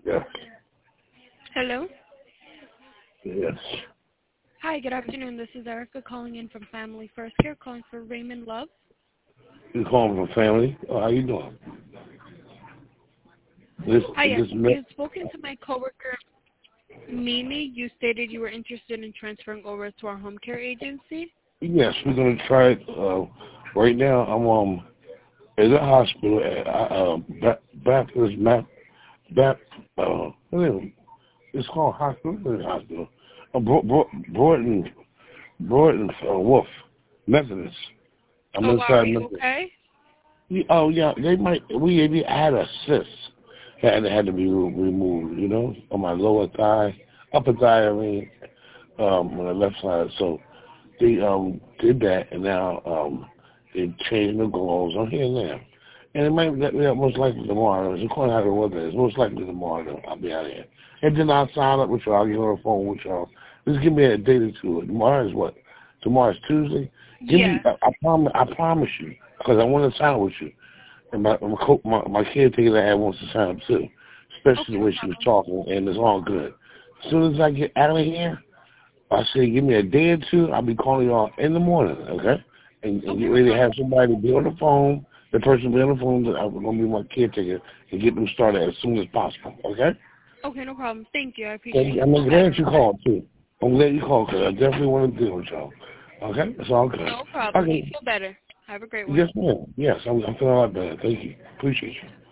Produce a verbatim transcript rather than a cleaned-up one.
Yes. Hello. Yes. Hi, good afternoon. This is Erica calling in from Family First Care, calling for Raymond Love. You calling from family? Oh, how you doing? This Hi, yes. this You me- had spoken to my coworker, Mimi. You stated you were interested in transferring over to our home care agency. yes, we're gonna try it. Uh, right now, I'm um at the hospital at uh, ba- Baptist Map Bap. Uh, what is it? It's called hospital. What is it, hospital? Uh, Bro- Bro- Broughton Broughton uh, Wolf Methodist. I'm Oh, wow. Are inside you Methodist. okay? Yeah, oh yeah, they might. We we had a cyst that had to be re- removed. You know, on my lower thigh, upper thigh. I mean, um, on the left side. So they um did that, and now um they changed the goals. I'm here now, and it might be yeah, most likely tomorrow. It's according to how the weather is. Most likely tomorrow though, I'll be out of here. And then I'll sign up with y'all. I'll get on the phone with y'all. Just give me a date or two. Tomorrow is what? Tomorrow's Tuesday. Give me. Yes. I, I promise. I promise you, because I want to sign with you. And my my, co- my my caretaker that I had wants to sign up too, especially Okay, the no way she was problem. talking, and it's all good. As soon as I get out of here, I say give me a day or two. I'll be calling y'all in the morning, okay? And, and Okay, get no ready to problem. have somebody be on the phone. The person be on the phone. I'm gonna be my caretaker and get them started as soon as possible, okay? Okay, no problem. Thank you. I appreciate And you. I'm Feel glad better. you called too. I'm glad you called because I definitely want to deal with y'all. Okay, it's all good. No problem. You Okay, feel better. Have a great one. yes, ma'am. Yes, I'm, I'm feeling a lot better. Thank you. Appreciate you.